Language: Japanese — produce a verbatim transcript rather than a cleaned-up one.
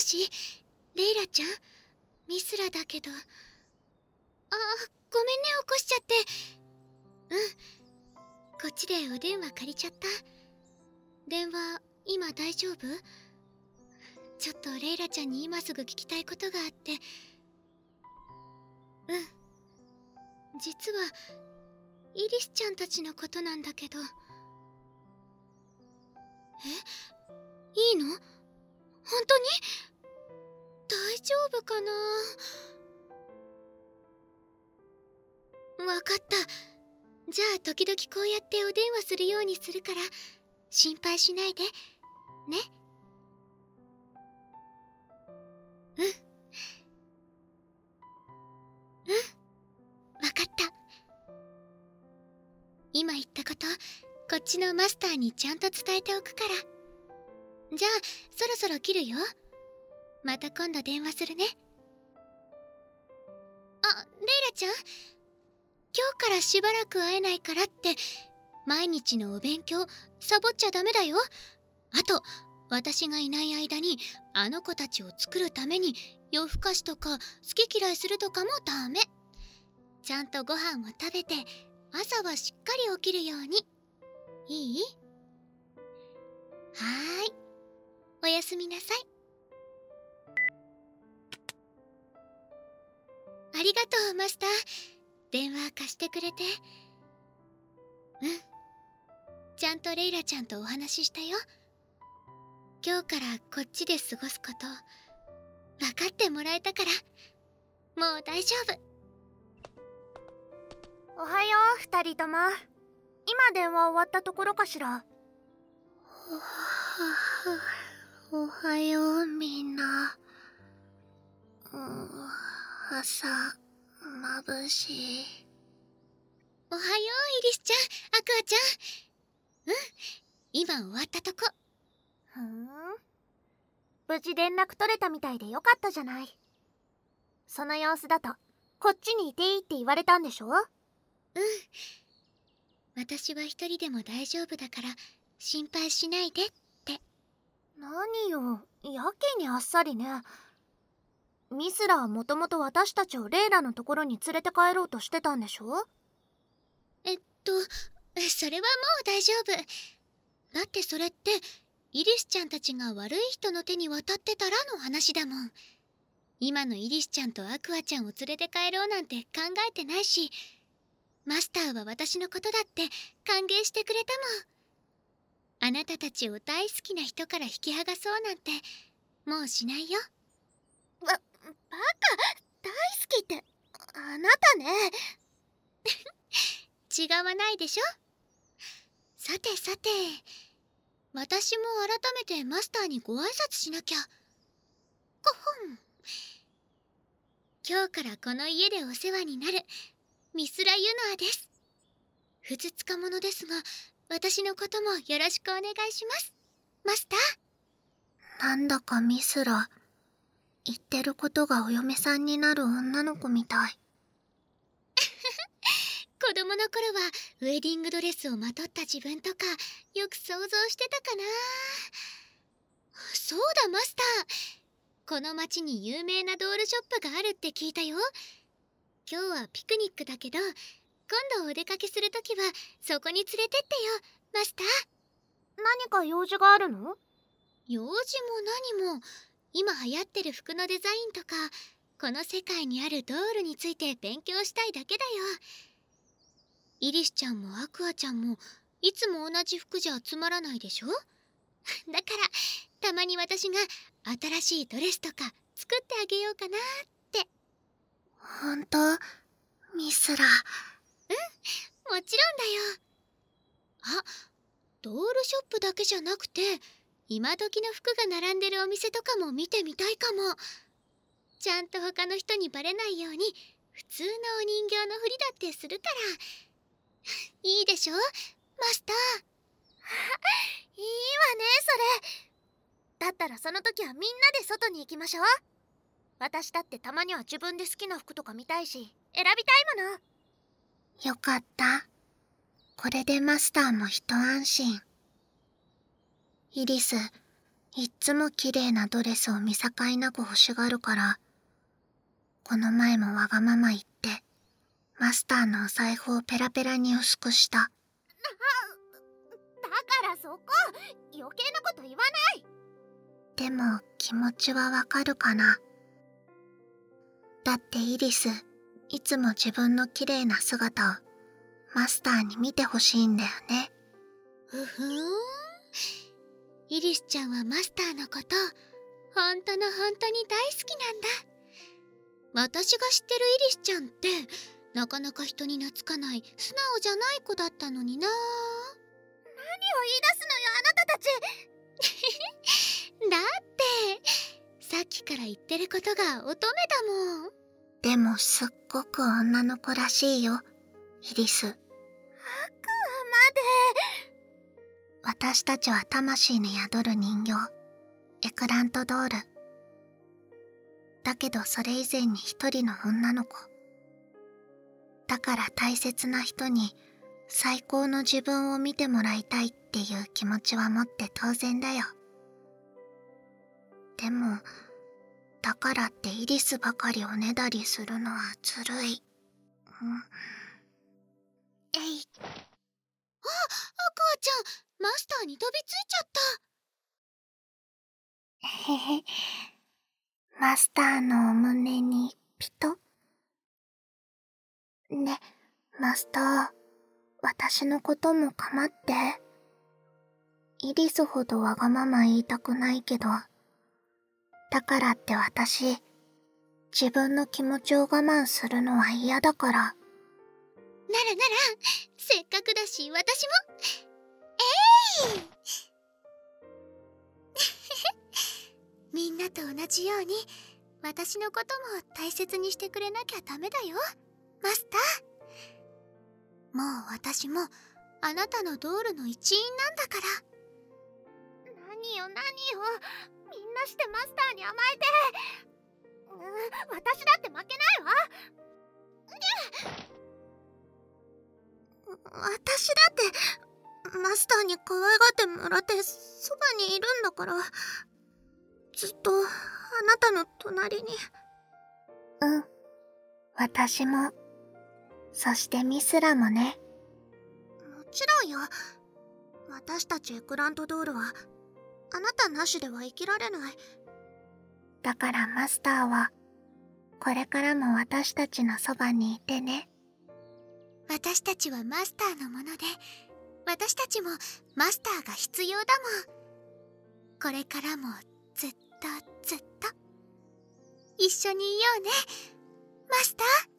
し、レイラちゃん、ミスラだけど。あ、ごめんね、起こしちゃって。うん、こっちでお電話借りちゃった。電話、今大丈夫？ちょっとレイラちゃんに今すぐ聞きたいことがあって。うん、実はイリスちゃんたちのことなんだけど。え、いいの？本当に？大丈夫かな？わかった。じゃあ時々こうやってお電話するようにするから心配しないでね。うんうん、わかった。今言ったことこっちのマスターにちゃんと伝えておくから。じゃあそろそろ切るよ。また今度電話するね。あ、レイラちゃん、今日からしばらく会えないからって毎日のお勉強サボっちゃダメだよ。あと私がいない間にあの子たちを作るために夜更かしとか好き嫌いするとかもダメ。ちゃんとご飯を食べて朝はしっかり起きるように。いい？はーい、おやすみなさい。ありがとうマスター、電話貸してくれて。うん、ちゃんとレイラちゃんとお話ししたよ。今日からこっちで過ごすこと分かってもらえたからもう大丈夫。 おはよう二人とも。今電話終わったところかしら。 おはようみんな。うん、朝眩しい。おはようイリスちゃん、アクアちゃん。うん、今終わったとこ。 ふん、無事連絡取れたみたいでよかったじゃない。その様子だとこっちにいていいって言われたんでしょ？うん、 私は一人でも大丈夫だから心配しないでって。 何よ、やけにあっさりね。ミスラはもともと私たちをレイラのところに連れて帰ろうとしてたんでしょ？ えっとそれはもう大丈夫だって。それってイリスちゃんたちが悪い人の手に渡ってたらの話だもん。今のイリスちゃんとアクアちゃんを連れて帰ろうなんて考えてないし、マスターは私のことだって歓迎してくれたもん。あなたたちを大好きな人から引き剥がそうなんてもうしないよ。 ば、バカ、大好きってあなたね。 違わないでしょ。さてさて、私も改めてマスターにご挨拶しなきゃ。こほん。今日からこの家でお世話になるミスラ・ユノアです。ふつつか者ですが私のこともよろしくお願いしますマスター。 なんだかミスラ、言ってることがお嫁さんになる女の子みたい。 子供の頃はウェディングドレスをまとった自分とかよく想像してたかな。そうだマスター、この町に有名なドールショップがあるって聞いたよ。今日はピクニックだけど今度お出かけするときはそこに連れてってよマスター。 何か用事があるの？ 用事も何も、今流行ってる服のデザインとかこの世界にあるドールについて勉強したいだけだよ。イリスちゃんもアクアちゃんもいつも同じ服じゃつまらないでしょだからたまに私が新しいドレスとか作ってあげようかなって。 ほんと？ミスラ。 うん、もちろんだよ。あ、ドールショップだけじゃなくて今時の服が並んでるお店とかも見てみたいかも。ちゃんと他の人にバレないように普通のお人形のふりだってするから。いいでしょマスター。 いいわねそれ。だったらその時はみんなで外に行きましょう。私だってたまには自分で好きな服とか見たいし選びたいもの。よかった、これでマスターも一安心。イリス、 いっつも綺麗なドレスを見境なく欲しがるから、この前もわがまま言って、マスターのお財布をペラペラに薄くした。だからそこ、余計なこと言わない。でも気持ちはわかるかな。だってイリス、いつも自分の綺麗な姿をマスターに見てほしいんだよね。 ふふーん。イリスちゃんはマスターのこと、ほんとのほんとに大好きなんだ。私が知ってるイリスちゃんって、なかなか人に懐かない素直じゃない子だったのにな。何を言い出すのよ、あなたたち。 だってさっきから言ってることが乙女だもん。 でもすっごく女の子らしいよ、イリス。あくまで。私たちは魂の宿る人形、エクラントドール。だけどそれ以前に一人の女の子。だから大切な人に最高の自分を見てもらいたいっていう気持ちは持って当然だよ。でも、だからってイリスばかりおねだりするのはずるい。うん。えい。 あ、アクアちゃん、マスターに飛びついちゃった。 へへ。マスターのお胸にピト。ね、マスター、私のことも構って。イリスほどわがまま言いたくないけど、だからって私、自分の気持ちを我慢するのは嫌だから。ならなら、 せっかくだし私も。えいみんなと同じように、私のことも大切にしてくれなきゃダメだよ、マスター。もう私もあなたのドールの一員なんだから。 何よ何よ、みんなしてマスターに甘えて。うん、私だって負けないわ。私だってマスターに可愛がってもらってそばにいるんだから、ずっとあなたの隣に。うん、私も。そしてミスラもね。もちろんよ。私たちエクラントドールはあなたなしでは生きられない。だからマスターはこれからも私たちのそばにいてね。 私たちはマスターのもので、私たちもマスターが必要だもん。これからもずっとずっと一緒にいようね、マスター。